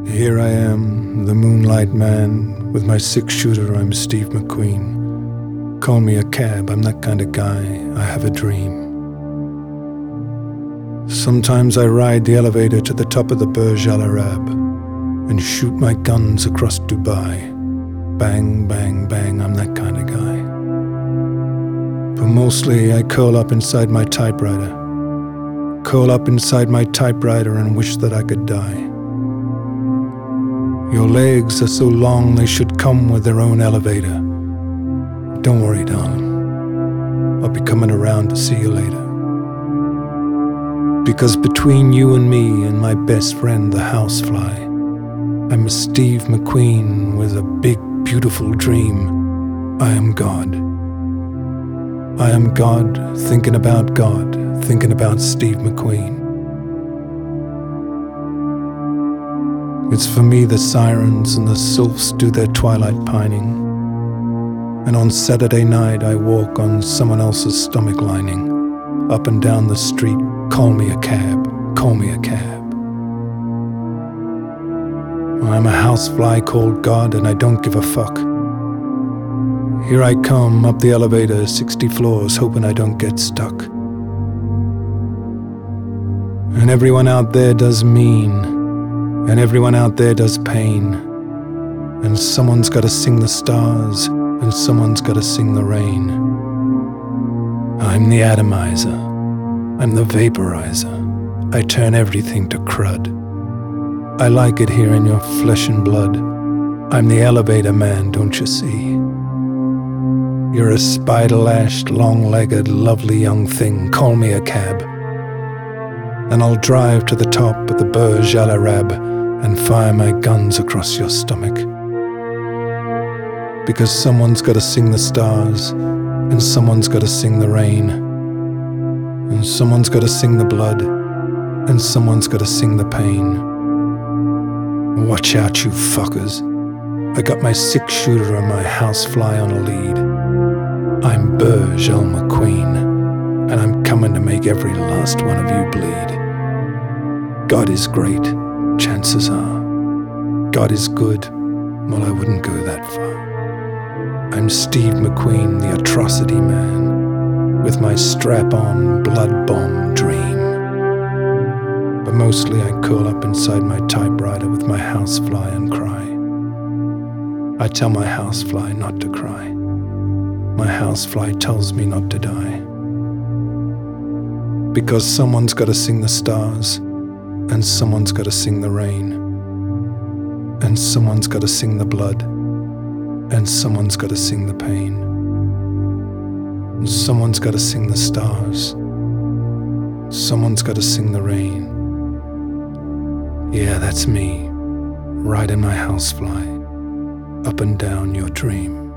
Here I am, the moonlight man. With my 6-shooter, I'm Steve McQueen. Call me a cab, I'm that kind of guy. I have a dream. Sometimes I ride the elevator to the top of the Burj Al Arab and shoot my guns across Dubai. Bang, bang, bang, I'm that kind of guy. But mostly I curl up inside my typewriter. Curl up inside my typewriter and wish that I could die. Your legs are so long they should come with their own elevator. Don't worry, darling. I'll be coming around to see you later. Because between you and me and my best friend, the housefly, I'm a Steve McQueen with a big, beautiful dream. I am God. I am God, thinking about God, thinking about Steve McQueen. It's for me the sirens and the sylphs do their twilight pining. And on Saturday night I walk on someone else's stomach lining. Up and down the street, call me a cab, call me a cab. I'm a housefly called God and I don't give a fuck. Here I come up the elevator, 60 floors, hoping I don't get stuck. And everyone out there does mean, and everyone out there does pain. And someone's gotta sing the stars, and someone's gotta sing the rain. I'm the atomizer, I'm the vaporizer. I turn everything to crud. I like it here in your flesh and blood. I'm the elevator man, don't you see? You're a spider-lashed, long-legged, lovely young thing. Call me a cab. And I'll drive to the top of the Burj Al Arab and fire my guns across your stomach. Because someone's gotta sing the stars, and someone's gotta sing the rain, and someone's gotta sing the blood, and someone's gotta sing the pain. Watch out, you fuckers. I got my 6-shooter and my housefly on a lead. I'm Burj Al McQueen, and I'm coming to make every last one of you bleed. God is great, chances are. God is good, well, I wouldn't go that far. I'm Steve McQueen, the atrocity man, with my strap-on, blood-bomb dream. But mostly I curl up inside my typewriter with my housefly and cry. I tell my housefly not to cry. My housefly tells me not to die. Because someone's gotta sing the stars, and someone's gotta sing the rain, and someone's gotta sing the blood, and someone's gotta sing the pain. And someone's gotta sing the stars, someone's gotta sing the rain. Yeah, that's me, riding my housefly, up and down your dream.